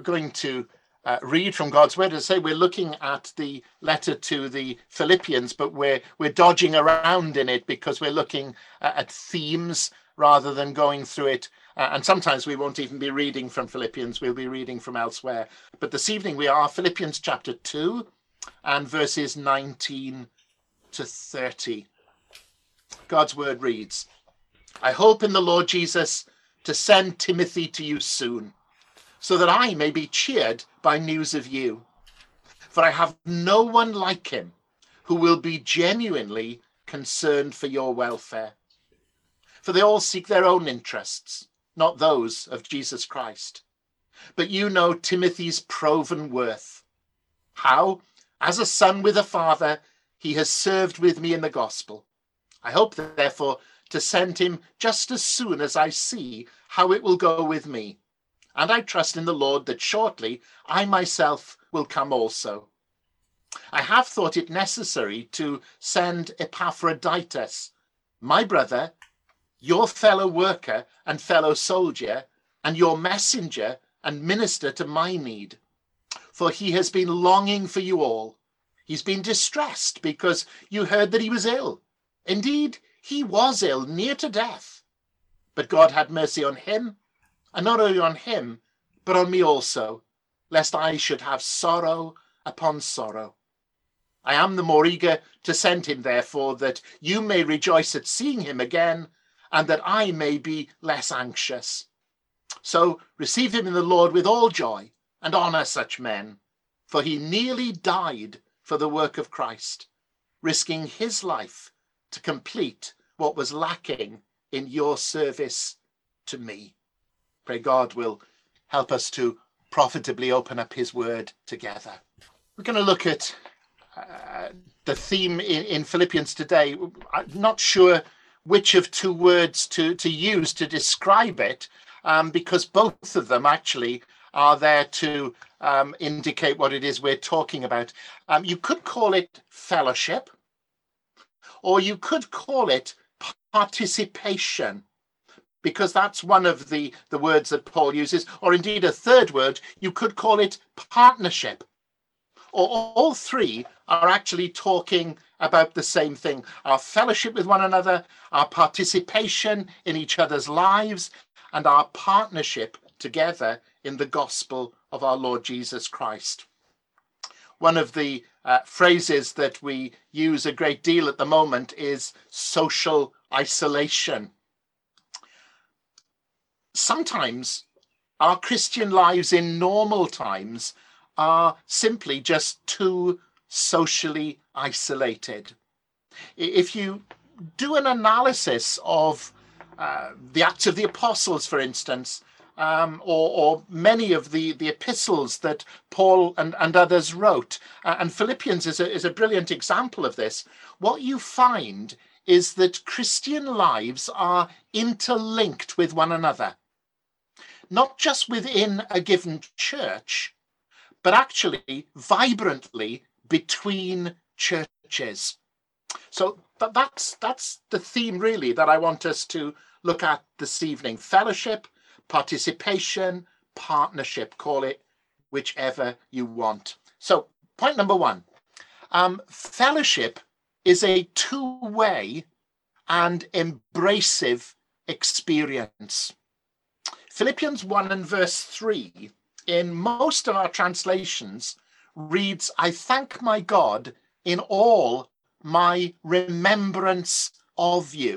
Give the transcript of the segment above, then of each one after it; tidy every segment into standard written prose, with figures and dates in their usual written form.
We're going to read from God's word. As I say, we're looking at the letter to the Philippians, but we're dodging around in it because we're looking at themes rather than going through it. And sometimes we won't even be reading from Philippians, we'll be reading from elsewhere. But this evening we are Philippians chapter 2 and verses 19 to 30. God's word reads, "I hope in the Lord Jesus to send Timothy to you soon, so that I may be cheered by news of you. For I have no one like him who will be genuinely concerned for your welfare. For they all seek their own interests, not those of Jesus Christ. But you know Timothy's proven worth, how, as a son with a father, he has served with me in the gospel. I hope, therefore, to send him just as soon as I see how it will go with me. And I trust in the Lord that shortly I myself will come also. I have thought it necessary to send Epaphroditus, my brother, your fellow worker and fellow soldier, and your messenger and minister to my need. For he has been longing for you all. He's been distressed because you heard that he was ill. Indeed, he was ill, near to death. But God had mercy on him, and not only on him, but on me also, lest I should have sorrow upon sorrow. I am the more eager to send him, therefore, that you may rejoice at seeing him again, and that I may be less anxious. So receive him in the Lord with all joy, and honor such men, for he nearly died for the work of Christ, risking his life to complete what was lacking in your service to me." Pray God will help us to profitably open up his word together. We're going to look at the theme in Philippians today. I'm not sure which of two words to use to describe it, because both of them actually are there to indicate what it is we're talking about. You could call it fellowship, or you could call it participation, because that's one of the words that Paul uses, or indeed a third word, you could call it partnership. Or all three are actually talking about the same thing: our fellowship with one another, our participation in each other's lives, and our partnership together in the gospel of our Lord Jesus Christ. One of the phrases that we use a great deal at the moment is social isolation. Sometimes our Christian lives in normal times are simply just too socially isolated. If you do an analysis of the Acts of the Apostles, for instance, or many of the epistles that Paul and others wrote, and Philippians is a brilliant example of this, what you find is that Christian lives are interlinked with one another, not just within a given church, but actually vibrantly between churches. So that's the theme really that I want us to look at this evening: fellowship, participation, partnership, call it whichever you want. So point number one, fellowship is a two-way and embracive experience. Philippians 1 and verse 3 in most of our translations reads, "I thank my God in all my remembrance of you."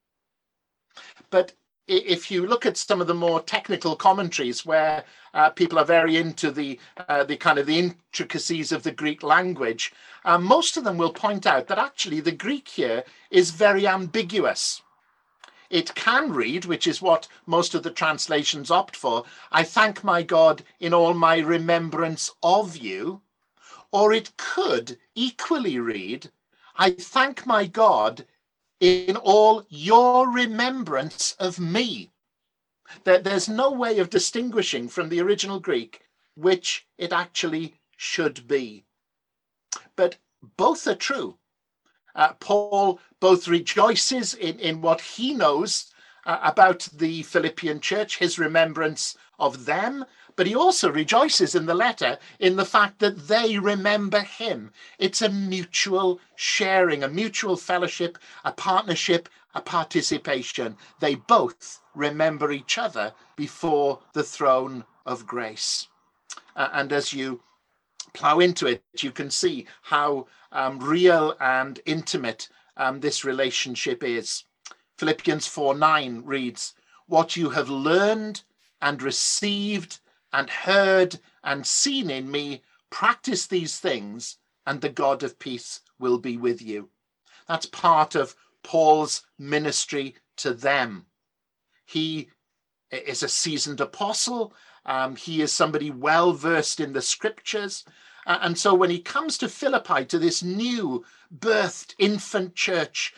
But if you look at some of the more technical commentaries where people are very into the kind of the intricacies of the Greek language, most of them will point out that actually the Greek here is very ambiguous. It can read, which is what most of the translations opt for, "I thank my God in all my remembrance of you," or it could equally read, "I thank my God in all your remembrance of me." There's no way of distinguishing from the original Greek which it actually should be. But both are true. Paul both rejoices in what he knows about the Philippian church, his remembrance of them, but he also rejoices in the letter in the fact that they remember him. It's a mutual sharing, a mutual fellowship, a partnership, a participation. They both remember each other before the throne of grace. And as you plow into it, you can see how real and intimate this relationship is. Philippians 4:9 reads, "What you have learned and received and heard and seen in me, practice these things, and the God of peace will be with you." That's part of Paul's ministry to them. He is a seasoned apostle. He is somebody well versed in the scriptures. And so when he comes to Philippi, to this new birthed infant church,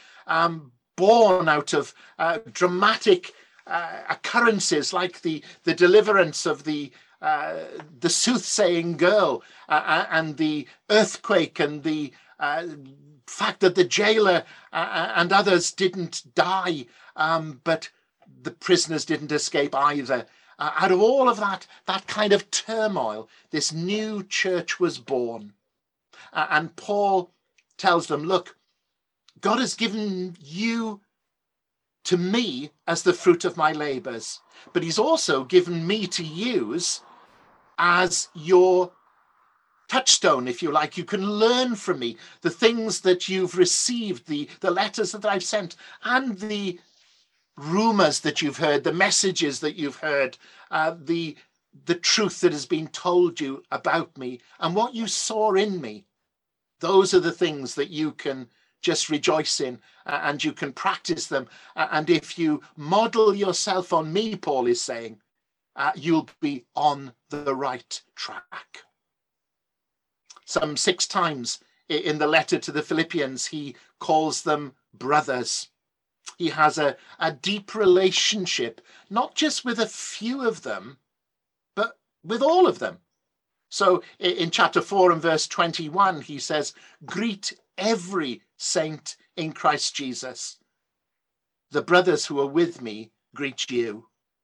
born out of dramatic occurrences like the deliverance of the soothsaying girl and the earthquake and the fact that the jailer and others didn't die, but the prisoners didn't escape either. Out of all of that kind of turmoil, this new church was born. And Paul tells them, look, God has given you to me as the fruit of my labors, but he's also given me to use as your touchstone, if you like. You can learn from me the things that you've received, the letters that I've sent, and the rumors that you've heard, the messages that you've heard, the truth that has been told you about me, and what you saw in me. Those are the things that you can just rejoice in, and you can practice them. And if you model yourself on me, Paul is saying, you'll be on the right track. Some 6 times in the letter to the Philippians, he calls them brothers. He has a deep relationship, not just with a few of them, but with all of them. So in chapter 4 and verse 21, he says, "Greet every saint in Christ Jesus. The brothers who are with me greet you."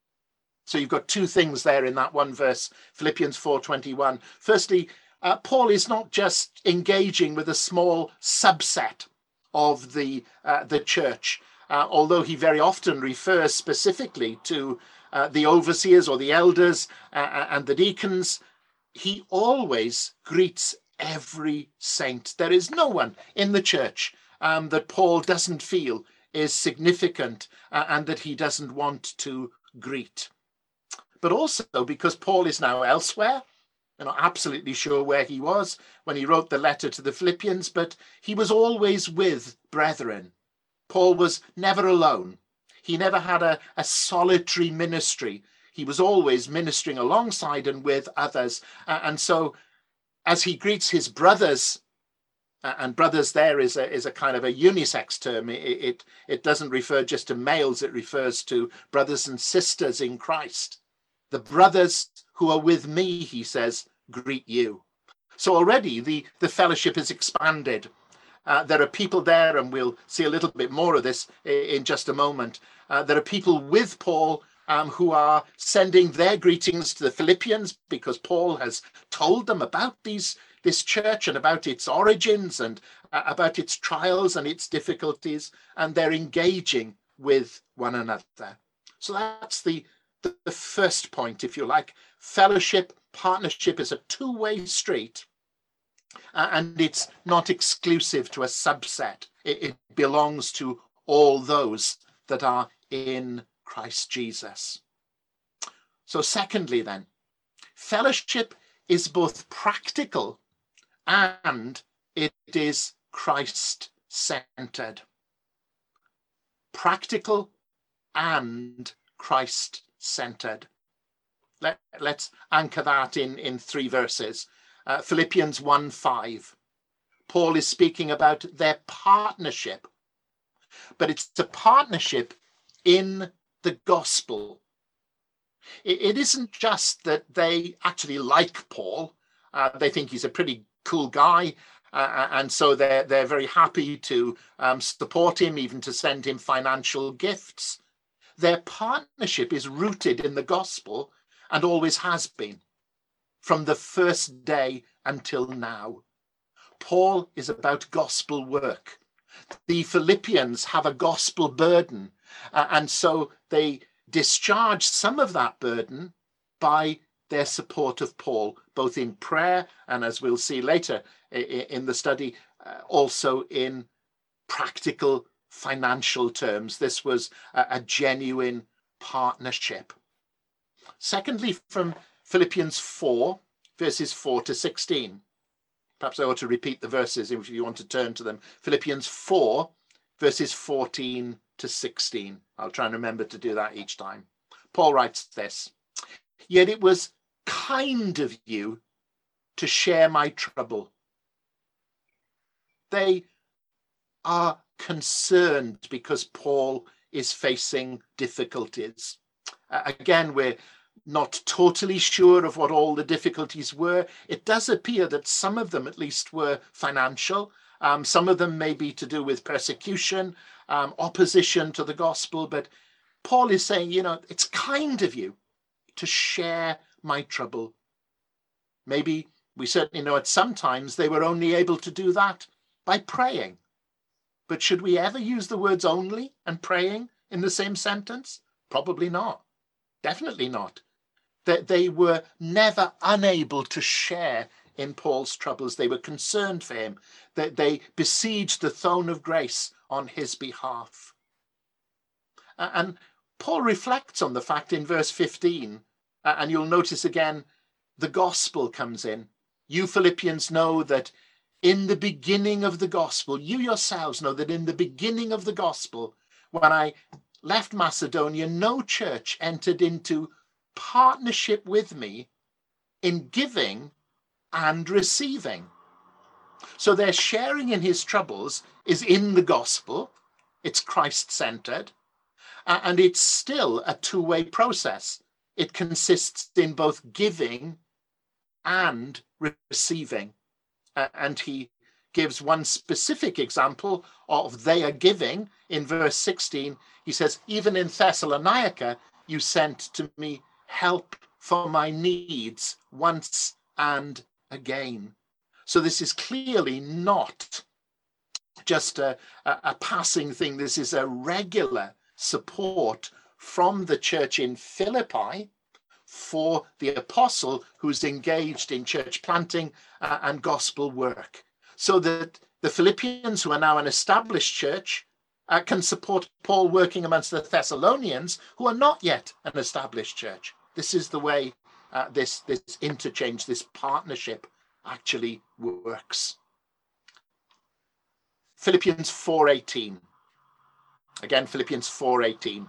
So you've got 2 things there in that one verse, Philippians 4:21. Firstly, Paul is not just engaging with a small subset of the church, although he very often refers specifically to the overseers or the elders and the deacons. He always greets every saint. There is no one in the church that Paul doesn't feel is significant and that he doesn't want to greet. But also because Paul is now elsewhere. I'm not absolutely sure where he was when he wrote the letter to the Philippians, but he was always with brethren. Paul was never alone. He never had a solitary ministry. He was always ministering alongside and with others. And so as he greets his brothers, and brothers there is a kind of a unisex term. It doesn't refer just to males. It refers to brothers and sisters in Christ. The brothers who are with me, he says, greet you. So already the fellowship is expanded. There are people there, and we'll see a little bit more of this in just a moment. There are people with Paul who are sending their greetings to the Philippians because Paul has told them about this church and about its origins and about its trials and its difficulties, and they're engaging with one another. So that's the first point, if you like. Fellowship, partnership is a two-way street, and it's not exclusive to a subset. It belongs to all those that are in Christ Jesus. So secondly then, fellowship is both practical and it is Christ-centered. Practical and Christ-centered. Let's anchor that in 3 verses. Philippians 1:5. Paul is speaking about their partnership, but it's a partnership in the gospel. It isn't just that they actually like Paul. They think he's a pretty cool guy, and so they're very happy to support him, even to send him financial gifts. Their partnership is rooted in the gospel and always has been from the first day until now. Paul is about gospel work. The Philippians have a gospel burden, and so they discharge some of that burden by their support of Paul, both in prayer and, as we'll see later in the study, also in practical financial terms. This was a genuine partnership. Secondly, from Philippians 4, verses 4 to 16. Perhaps I ought to repeat the verses if you want to turn to them. Philippians 4, verses 14 to 16. I'll try and remember to do that each time. Paul writes this: "Yet it was kind of you to share my trouble." They are concerned because Paul is facing difficulties. Again, we're not totally sure of what all the difficulties were. It does appear that some of them at least were financial. Some of them may be to do with persecution, opposition to the gospel. But Paul is saying, it's kind of you to share my trouble. Maybe we certainly know at some times they were only able to do that by praying. But should we ever use the words only and praying in the same sentence? Probably not. Definitely not. That they were never unable to share in Paul's troubles. They were concerned for him, that they besieged the throne of grace on his behalf. And Paul reflects on the fact in verse 15, and you'll notice again, the gospel comes in. You Philippians know that in the beginning of the gospel, you yourselves know that in the beginning of the gospel, when I left Macedonia, no church entered into partnership with me in giving and receiving. So their sharing in his troubles is in the gospel. It's Christ-centered, and it's still a two-way process. It consists in both giving and receiving. And he gives one specific example of their giving in verse 16. He says, even in Thessalonica, you sent to me help for my needs once and again. So this is clearly not just a passing thing. This is a regular support from the church in Philippi for the apostle who's engaged in church planting and gospel work, so that the Philippians, who are now an established church, can support Paul working amongst the Thessalonians, who are not yet an established church. This is the way this interchange, this partnership actually works. Philippians 4:18. Again, Philippians 4:18.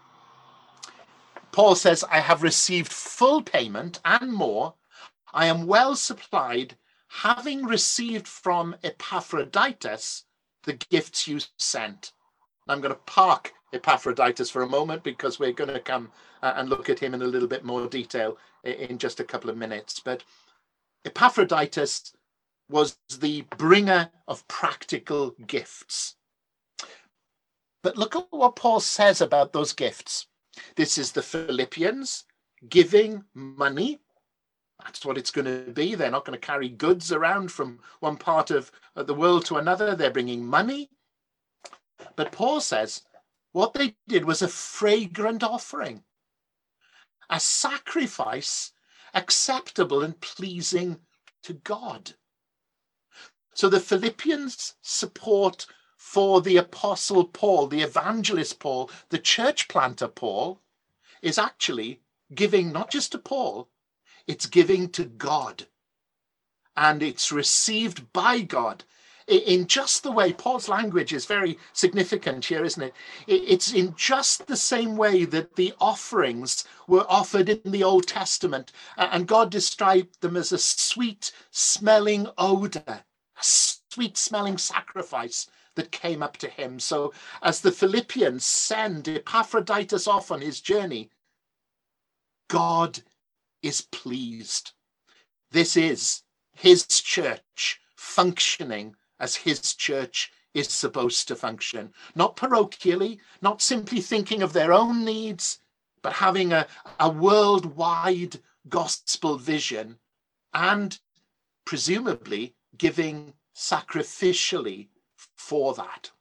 Paul says, I have received full payment and more. I am well supplied, having received from Epaphroditus the gifts you sent. I'm going to park Epaphroditus for a moment because we're going to come and look at him in a little bit more detail in just a couple of minutes. But Epaphroditus was the bringer of practical gifts. But look at what Paul says about those gifts. This is the Philippians giving money. That's what it's going to be. They're not going to carry goods around from one part of the world to another. They're bringing money. But Paul says what they did was a fragrant offering, a sacrifice acceptable and pleasing to God. So the Philippians' support for the apostle Paul, the evangelist Paul, the church planter Paul, is actually giving not just to Paul, it's giving to God. And it's received by God in just the way, Paul's language is very significant here, isn't it? It's in just the same way that the offerings were offered in the Old Testament, and God described them as a sweet-smelling odor, a sweet-smelling sacrifice that came up to him. So as the Philippians send Epaphroditus off on his journey, God is pleased. This is his church functioning as his church is supposed to function. Not parochially, not simply thinking of their own needs, but having a worldwide gospel vision and presumably giving sacrificially for that.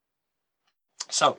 So,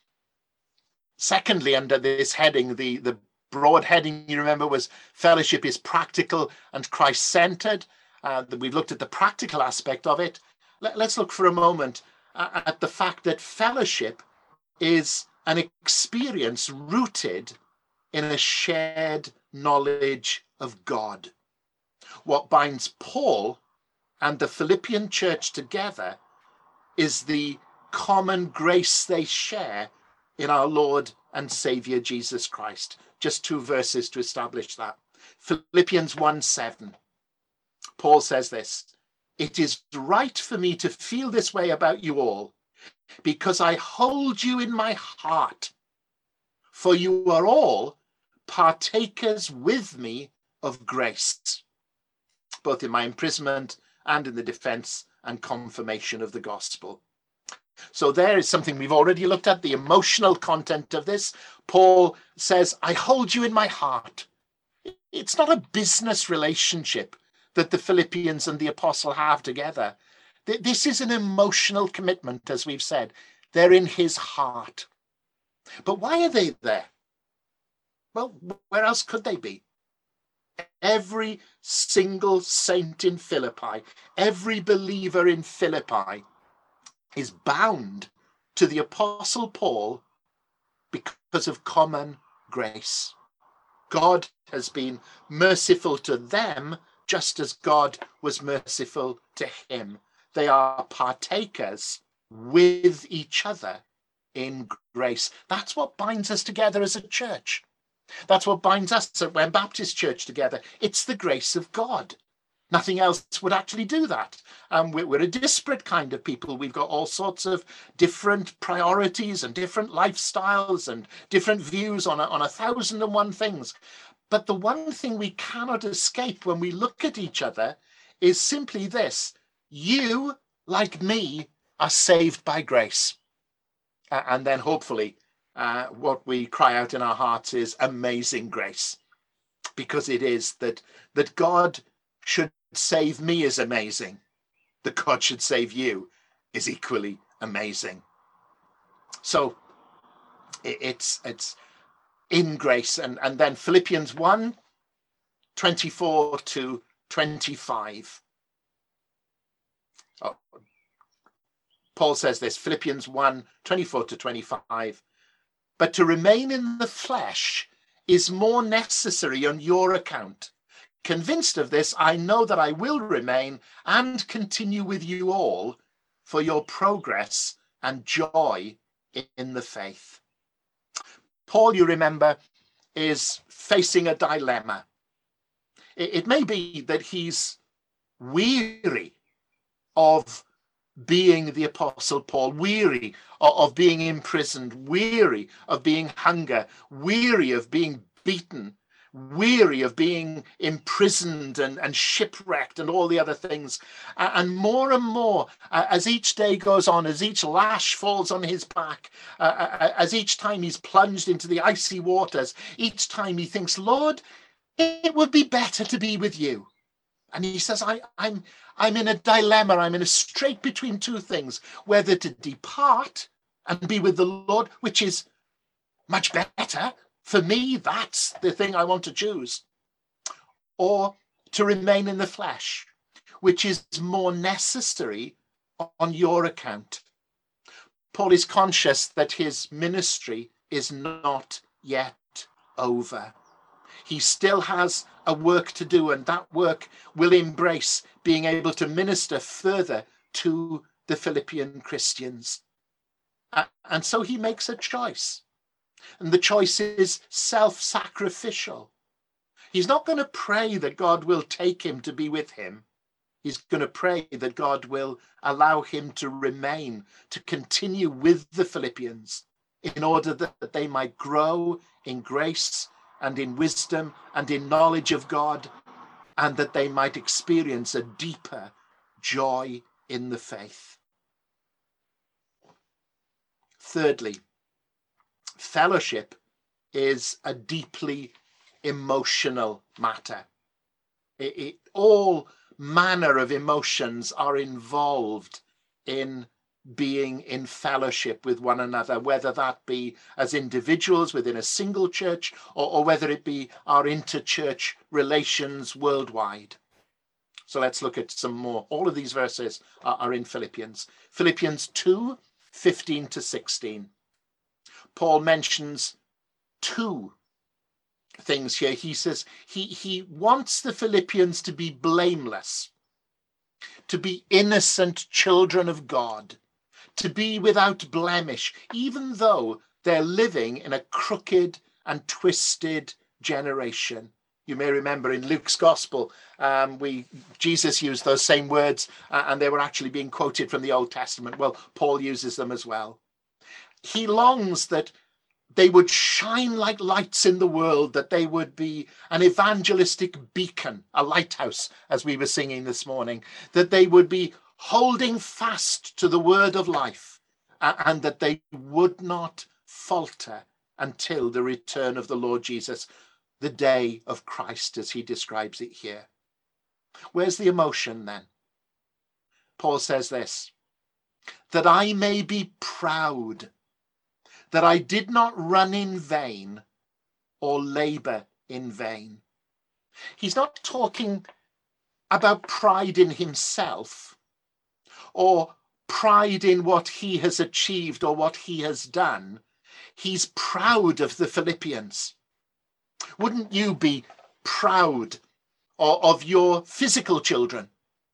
secondly, under this heading, the broad heading, you remember, was fellowship is practical and Christ-centered. We've looked at the practical aspect of it. Let's look for a moment at the fact that fellowship is an experience rooted in a shared knowledge of God. What binds Paul and the Philippian church together is the common grace they share in our Lord and Savior Jesus Christ. Just 2 verses to establish that. Philippians 1:7. Paul says this: "It is right for me to feel this way about you all, because I hold you in my heart, for you are all partakers with me of grace, both in my imprisonment and in the defense and confirmation of the gospel." So there is something we've already looked at, the emotional content of this. Paul says, I hold you in my heart. It's not a business relationship that the Philippians and the apostle have together. This is an emotional commitment, as we've said. They're in his heart. But why are they there? Well, where else could they be? Every single saint in Philippi, every believer in Philippi is bound to the Apostle Paul because of common grace. God has been merciful to them just as God was merciful to him. They are partakers with each other in grace. That's what binds us together as a church. That's what binds us at Wen Baptist Church together. It's the grace of God. Nothing else would actually do that. We're a disparate kind of people. We've got all sorts of different priorities and different lifestyles and different views on 1,001 things. But the one thing we cannot escape when we look at each other is simply this: you, like me, are saved by grace. And then hopefully what we cry out in our hearts is amazing grace, because it is that God should save me is amazing. That God should save you is equally amazing. So it's in grace. And then Philippians 1:24 to 25. Paul says this, Philippians 1:24 to 25. But to remain in the flesh is more necessary on your account. Convinced of this, I know that I will remain and continue with you all for your progress and joy in the faith. Paul, you remember, is facing a dilemma. It may be that he's weary of being the Apostle Paul, weary of being imprisoned, weary of being hunger, weary of being beaten, weary of being imprisoned and shipwrecked and all the other things. And more, as each day goes on, as each lash falls on his back, as each time he's plunged into the icy waters, each time he thinks, Lord, it would be better to be with you. And he says, I'm in a dilemma. I'm in a strait between two things, whether to depart and be with the Lord, which is much better. For me, that's the thing I want to choose. Or to remain in the flesh, which is more necessary on your account. Paul is conscious that his ministry is not yet over. He still has a work to do, and that work will embrace being able to minister further to the Philippian Christians. And so he makes a choice. And the choice is self-sacrificial. He's not going to pray that God will take him to be with him. He's going to pray that God will allow him to remain, to continue with the Philippians, in order that they might grow in grace and in wisdom and in knowledge of God, and that they might experience a deeper joy in the faith. Thirdly, fellowship is a deeply emotional matter. All manner of emotions are involved in being in fellowship with one another, whether that be as individuals within a single church or whether it be our interchurch relations worldwide. So let's look at some more. All of these verses are in Philippians. Philippians 2, 15 to 16. Paul mentions two things here. He says he wants the Philippians to be blameless, to be innocent children of God, to be without blemish, even though they're living in a crooked and twisted generation. You may remember in Luke's Gospel, Jesus used those same words, and they were actually being quoted from the Old Testament. Well, Paul uses them as well. He longs that they would shine like lights in the world, that they would be an evangelistic beacon, a lighthouse, as we were singing this morning, that they would be holding fast to the word of life, and that they would not falter until the return of the Lord Jesus, the day of Christ, as he describes it here. Where's the emotion then? Paul says this, that I may be proud that I did not run in vain or labor in vain. He's not talking about pride in himself or pride in what he has achieved or what he has done. He's proud of the Philippians. Wouldn't you be proud of your physical children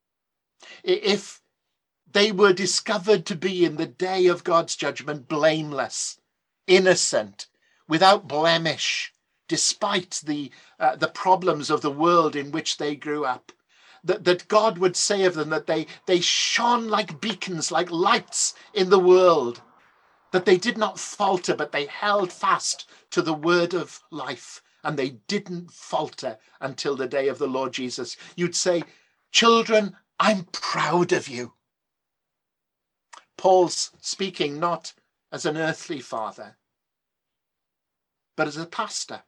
if they were discovered to be in the day of God's judgment blameless, innocent, without blemish, despite the problems of the world in which they grew up? That God would say of them that they shone like beacons, like lights in the world, that they did not falter, but they held fast to the word of life, and they didn't falter until the day of the Lord Jesus. You'd say, children, I'm proud of you. Paul's speaking not as an earthly father, but as a pastor.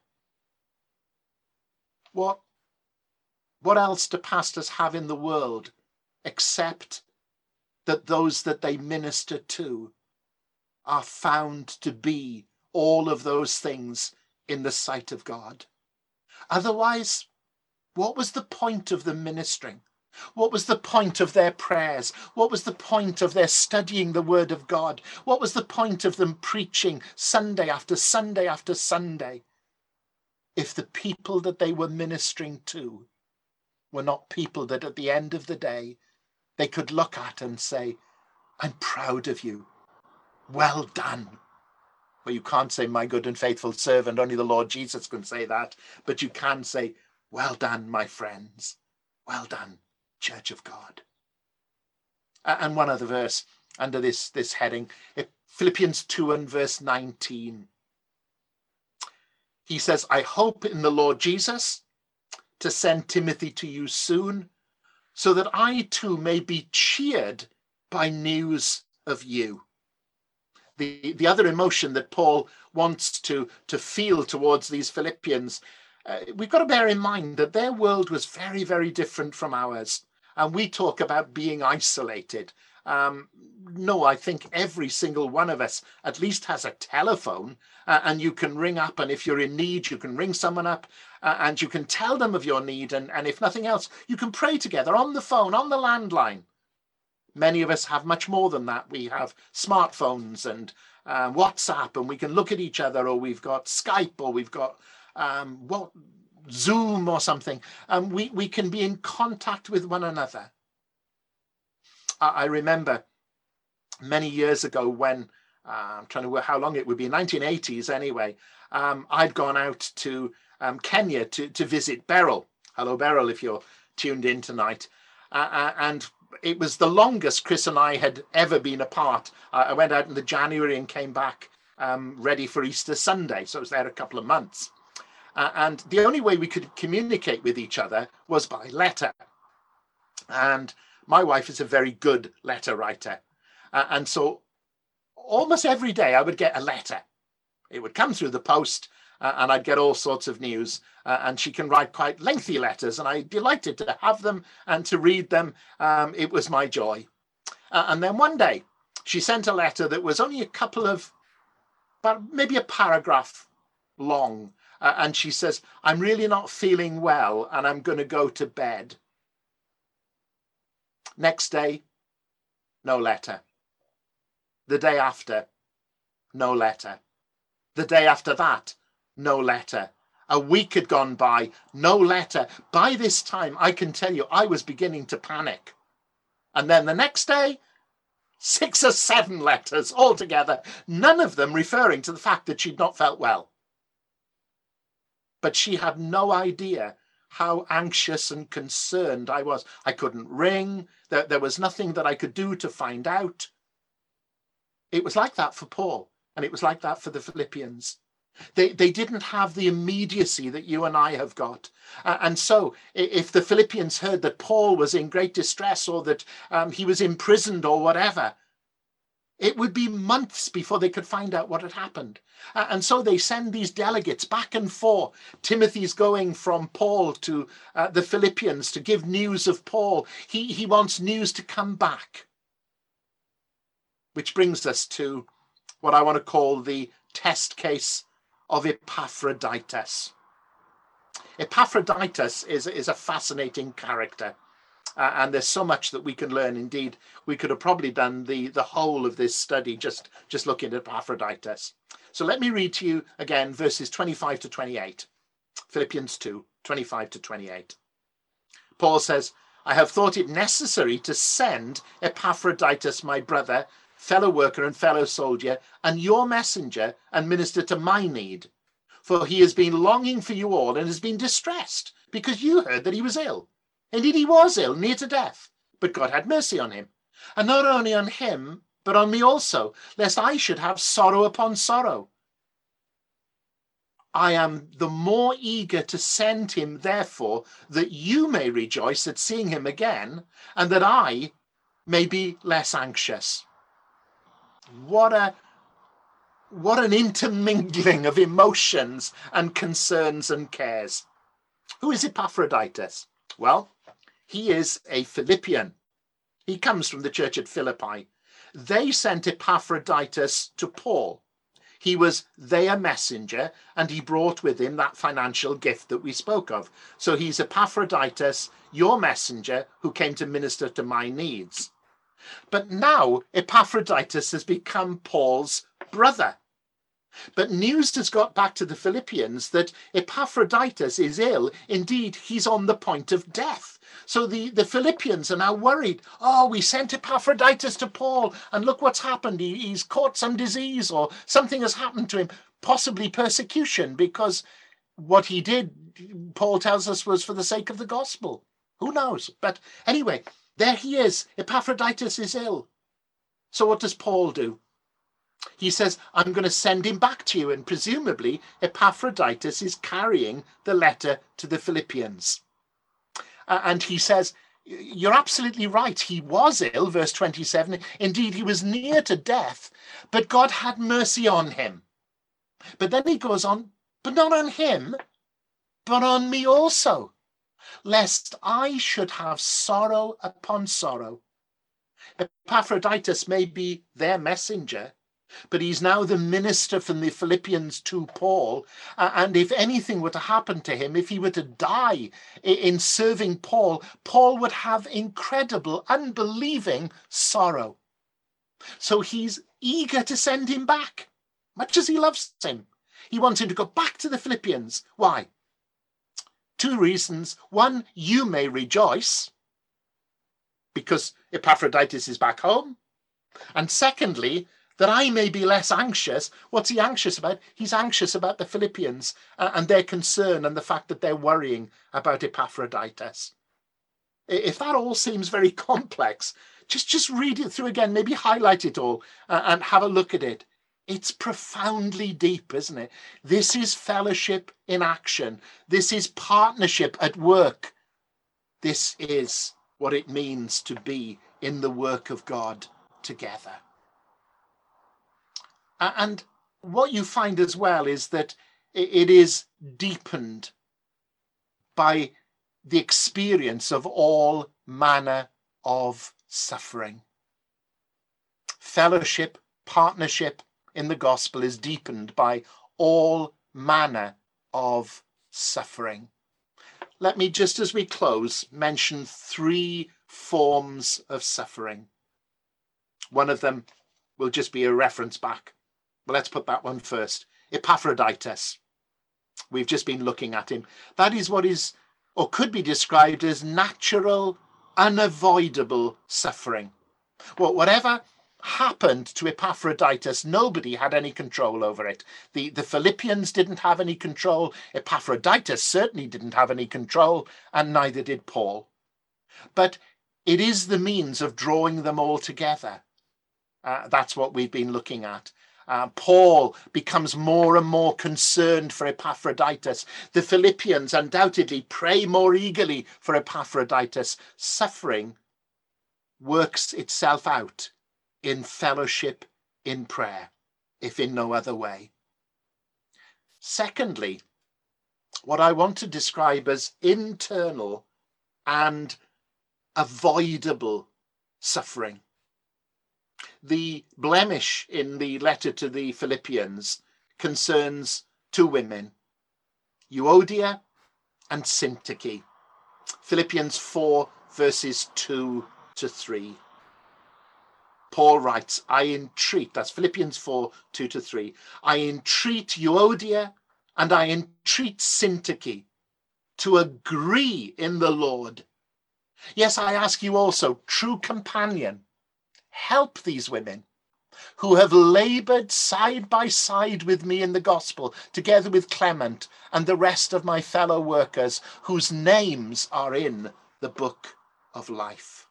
What else do pastors have in the world except that those that they minister to are found to be all of those things in the sight of God? Otherwise, what was the point of them ministering? What was the point of their prayers? What was the point of their studying the word of God? What was the point of them preaching Sunday after Sunday after Sunday, if the people that they were ministering to were not people that at the end of the day they could look at and say, I'm proud of you. Well done. Well, you can't say, my good and faithful servant. Only the Lord Jesus can say that. But you can say, well done, my friends. Well done, Church of God. And one other verse under this heading, Philippians 2 and verse 19. He says, I hope in the Lord Jesus to send Timothy to you soon, so that I too may be cheered by news of you. The other emotion that Paul wants to feel towards these Philippians, we've got to bear in mind that their world was very, very different from ours. And we talk about being isolated. No, I think every single one of us at least has a telephone, and you can ring up, and if you're in need, you can ring someone up, and you can tell them of your need, and if nothing else, you can pray together on the phone, on the landline. Many of us have much more than that. We have smartphones and WhatsApp, and we can look at each other, or we've got Skype, or we've got Zoom or something. We can be in contact with one another. I remember many years ago when, I'm trying to work how long it would be, 1980s anyway, I'd gone out to Kenya to visit Beryl. Hello, Beryl, if you're tuned in tonight. And it was the longest Chris and I had ever been apart. I went out in the January and came back ready for Easter Sunday. So I was there a couple of months. And the only way we could communicate with each other was by letter. And my wife is a very good letter writer. And so almost every day I would get a letter. It would come through the post, and I'd get all sorts of news. And she can write quite lengthy letters, and I delighted to have them and to read them. It was my joy. And then one day she sent a letter that was only a couple of, but maybe a paragraph long. And she says, I'm really not feeling well and I'm going to go to bed. Next day, no letter. The day after, no letter. The day after that, no letter. A week had gone by, no letter. By this time, I can tell you, I was beginning to panic. And then the next day, 6 or 7 letters altogether, none of them referring to the fact that she'd not felt well. But she had no idea how anxious and concerned I was. I couldn't ring. There was nothing that I could do to find out. It was like that for Paul, and it was like that for the Philippians. They didn't have the immediacy that you and I have got. And so if the Philippians heard that Paul was in great distress or that he was imprisoned or whatever, it would be months before they could find out what had happened. And so they send these delegates back and forth. Timothy's going from Paul to the Philippians to give news of Paul. He wants news to come back. Which brings us to what I want to call the test case of Epaphroditus. Epaphroditus is a fascinating character. And there's so much that we can learn. Indeed, we could have probably done the whole of this study just looking at Epaphroditus. So let me read to you again verses 25 to 28. Philippians 2, 25 to 28. Paul says, I have thought it necessary to send Epaphroditus, my brother, fellow worker and fellow soldier, and your messenger and minister to my need. For he has been longing for you all and has been distressed because you heard that he was ill. Indeed, he was ill, near to death, but God had mercy on him. And not only on him, but on me also, lest I should have sorrow upon sorrow. I am the more eager to send him, therefore, that you may rejoice at seeing him again, and that I may be less anxious. What an intermingling of emotions and concerns and cares. Who is Epaphroditus? Well, he is a Philippian. He comes from the church at Philippi. They sent Epaphroditus to Paul. He was their messenger, and he brought with him that financial gift that we spoke of. So he's Epaphroditus, your messenger, who came to minister to my needs. But now Epaphroditus has become Paul's brother. But news has got back to the Philippians that Epaphroditus is ill. Indeed, he's on the point of death. So the Philippians are now worried. Oh, we sent Epaphroditus to Paul, and look what's happened. He's caught some disease or something has happened to him, possibly persecution, because what he did, Paul tells us, was for the sake of the gospel. Who knows? But anyway, there he is. Epaphroditus is ill. So what does Paul do? He says, I'm going to send him back to you. And presumably Epaphroditus is carrying the letter to the Philippians. And he says, you're absolutely right. He was ill, verse 27. Indeed, he was near to death, but God had mercy on him. But then he goes on, but not on him, but on me also, lest I should have sorrow upon sorrow. Epaphroditus may be their messenger, but he's now the minister from the Philippians to Paul. And if anything were to happen to him, if he were to die in serving Paul, Paul would have incredible, unbelieving sorrow. So he's eager to send him back, much as he loves him. He wants him to go back to the Philippians. Why? 2 reasons. One, you may rejoice, because Epaphroditus is back home. And secondly, that I may be less anxious. What's he anxious about? He's anxious about the Philippians and their concern and the fact that they're worrying about Epaphroditus. If that all seems very complex, just read it through again, maybe highlight it all and have a look at it. It's profoundly deep, isn't it? This is fellowship in action. This is partnership at work. This is what it means to be in the work of God together. And what you find as well is that it is deepened by the experience of all manner of suffering. Fellowship, partnership in the gospel is deepened by all manner of suffering. Let me, just as we close, mention 3 forms of suffering. One of them will just be a reference back. But let's put that one first. Epaphroditus. We've just been looking at him. That is what is, or could be described as, natural, unavoidable suffering. Well, whatever happened to Epaphroditus, nobody had any control over it. The Philippians didn't have any control. Epaphroditus certainly didn't have any control, and neither did Paul. But it is the means of drawing them all together. That's what we've been looking at. Paul becomes more and more concerned for Epaphroditus. The Philippians undoubtedly pray more eagerly for Epaphroditus. Suffering works itself out in fellowship, in prayer, if in no other way. Secondly, what I want to describe as internal and avoidable suffering. The blemish in the letter to the Philippians concerns 2 women, Euodia and Syntyche. Philippians 4, verses 2 to 3. Paul writes, I entreat, that's Philippians 4, 2 to 3. I entreat Euodia and I entreat Syntyche to agree in the Lord. Yes, I ask you also, true companion, help these women who have labored side by side with me in the gospel, together with Clement and the rest of my fellow workers, whose names are in the book of life.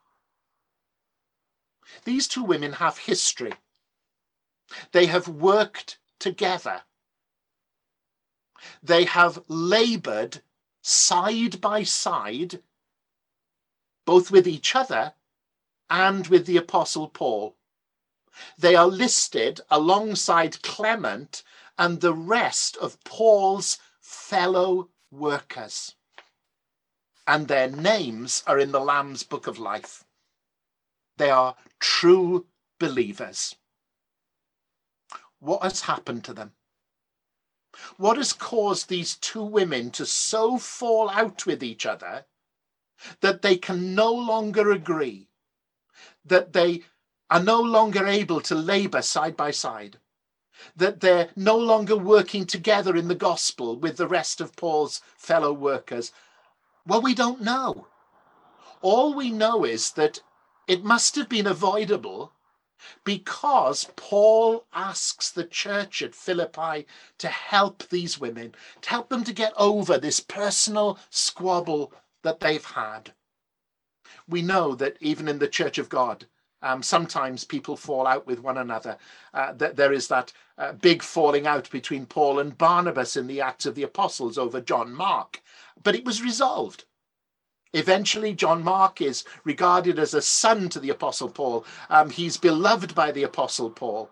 These 2 women have history. They have worked together. They have labored side by side, both with each other and with the Apostle Paul. They are listed alongside Clement and the rest of Paul's fellow workers. And their names are in the Lamb's Book of Life. They are true believers. What has happened to them? What has caused these 2 women to so fall out with each other that they can no longer agree, that they are no longer able to labor side by side, that they're no longer working together in the gospel with the rest of Paul's fellow workers? Well, we don't know. All we know is that it must have been avoidable because Paul asks the church at Philippi to help these women, to help them to get over this personal squabble that they've had. We know that even in the Church of God, sometimes people fall out with one another. There is that big falling out between Paul and Barnabas in the Acts of the Apostles over John Mark, but it was resolved. Eventually, John Mark is regarded as a son to the Apostle Paul. He's beloved by the Apostle Paul.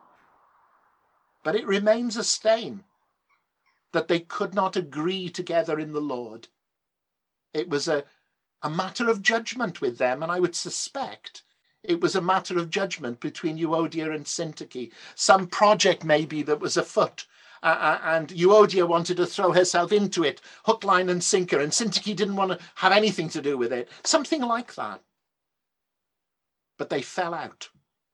But it remains a stain that they could not agree together in the Lord. It was a matter of judgment with them, and I would suspect it was a matter of judgment between Euodia and Syntyche. Some project maybe that was afoot, and Euodia wanted to throw herself into it, hook, line and sinker, and Syntyche didn't want to have anything to do with it. Something like that. But they fell out.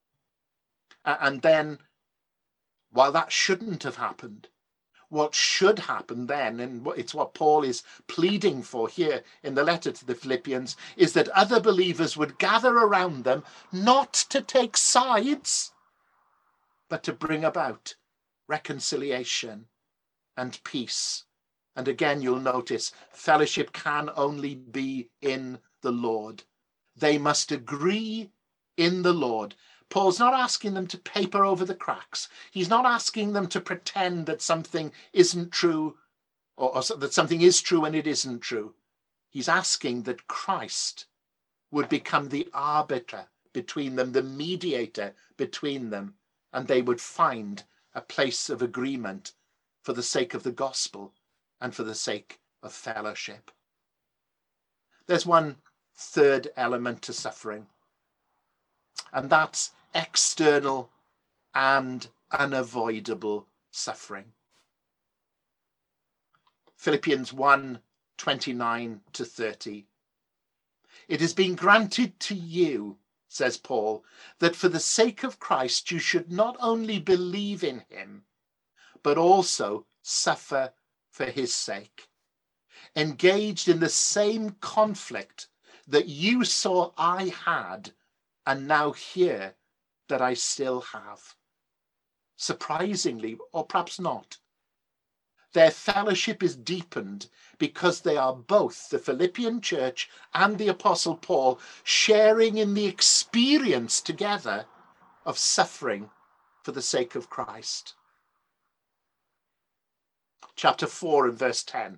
And then, while that shouldn't have happened, what should happen then, and it's what Paul is pleading for here in the letter to the Philippians, is that other believers would gather around them, not to take sides, but to bring about reconciliation and peace. And again, you'll notice fellowship can only be in the Lord. They must agree in the Lord. Paul's not asking them to paper over the cracks. He's not asking them to pretend that something isn't true, or that something is true and it isn't true. He's asking that Christ would become the arbiter between them, the mediator between them, and they would find a place of agreement for the sake of the gospel and for the sake of fellowship. There's one third element to suffering, and that's external and unavoidable suffering. Philippians 1:29-30. It has been granted to you, says Paul, that for the sake of Christ you should not only believe in him, but also suffer for his sake, engaged in the same conflict that you saw I had and now hear that I still have. Surprisingly, or perhaps not, their fellowship is deepened because they are both, the Philippian church and the Apostle Paul, sharing in the experience together of suffering for the sake of Christ. Chapter 4 and verse 10.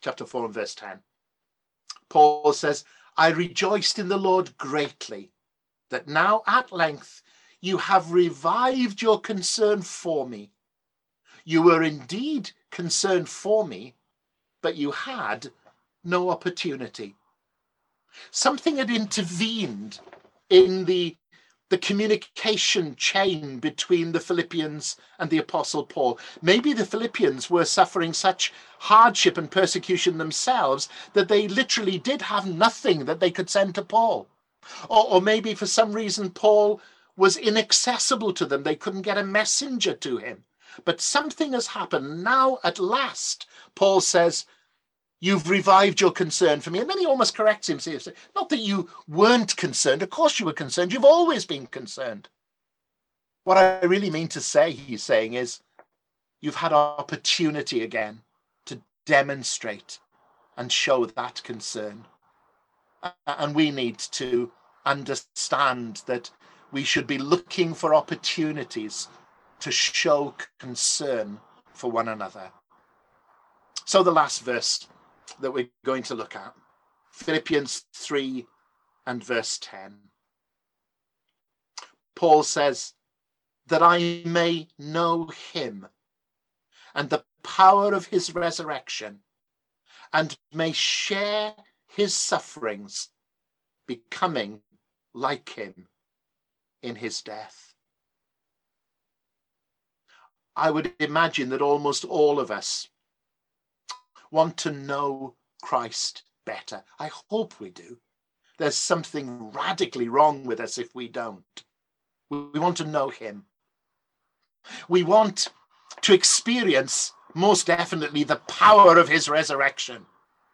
Paul says, I rejoiced in the Lord greatly that now at length you have revived your concern for me. You were indeed concerned for me, but you had no opportunity. Something had intervened in the communication chain between the Philippians and the Apostle Paul. Maybe the Philippians were suffering such hardship and persecution themselves that they literally did have nothing that they could send to Paul. Or maybe for some reason Paul was inaccessible to them. They couldn't get a messenger to him. But something has happened. Now, at last, Paul says, you've revived your concern for me. And then he almost corrects himself. Not that you weren't concerned. Of course you were concerned. You've always been concerned. What I really mean to say, he's saying, is you've had opportunity again to demonstrate and show that concern. And we need to understand that we should be looking for opportunities to show concern for one another. So the last verse that we're going to look at, Philippians 3 and verse 10. Paul says, that I may know him and the power of his resurrection, and may share his sufferings, becoming like him in his death. I would imagine that almost all of us want to know Christ better. I hope we do. There's something radically wrong with us if we don't. We want to know him. We want to experience, most definitely, the power of his resurrection.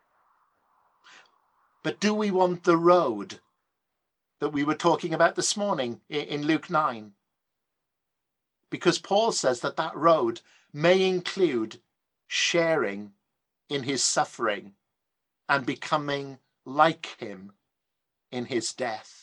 But do we want the road that we were talking about this morning in Luke 9? Because Paul says that that road may include sharing in his suffering and becoming like him in his death.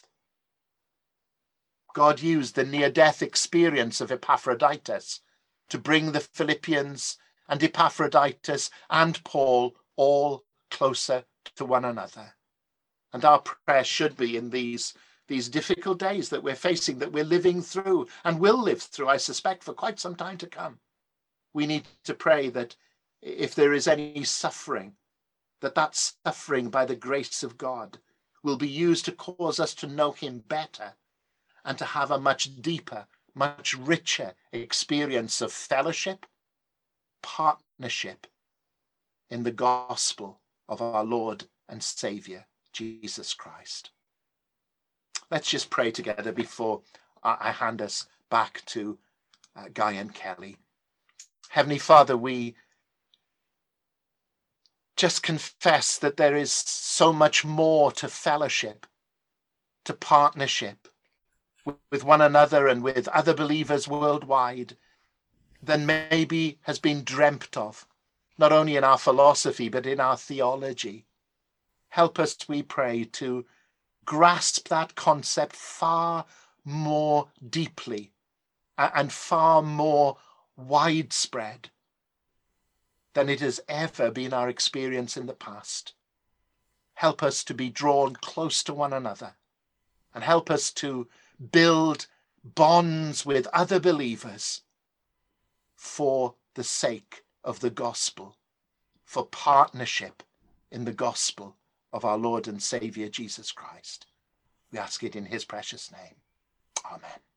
God used the near-death experience of Epaphroditus to bring the Philippians and Epaphroditus and Paul all closer to one another. And our prayer should be in these difficult days that we're facing, that we're living through and will live through, I suspect, for quite some time to come. We need to pray that if there is any suffering, that suffering by the grace of God will be used to cause us to know him better and to have a much deeper, much richer experience of fellowship, partnership in the gospel of our Lord and Saviour, Jesus Christ. Let's just pray together before I hand us back to Guy and Kelly. Heavenly Father, we just confess that there is so much more to fellowship, to partnership with one another and with other believers worldwide than maybe has been dreamt of, not only in our philosophy, but in our theology. Help us, we pray, to grasp that concept far more deeply and far more widespread than it has ever been our experience in the past. Help us to be drawn close to one another, and help us to build bonds with other believers for the sake of the gospel, for partnership in the gospel of our Lord and Saviour Jesus Christ. We ask it in his precious name. Amen.